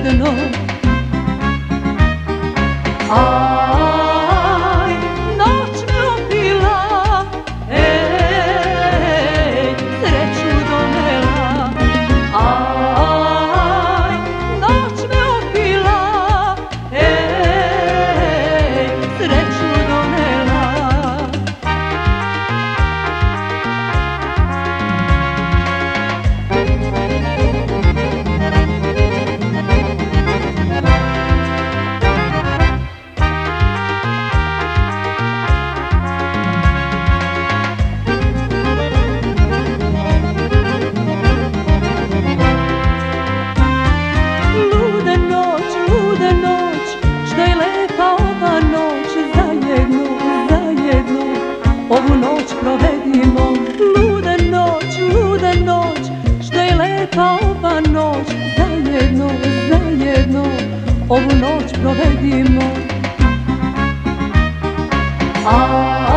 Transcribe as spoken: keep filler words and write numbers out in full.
ludno. Aj, noć me opila, ej, sreću donela. Aj, noć me opila, ej, sreću donela. Ovu noć provedimo, luda noć, luda noć, što je lepa ova noć, zajedno, zajedno, ovu noć provedimo. A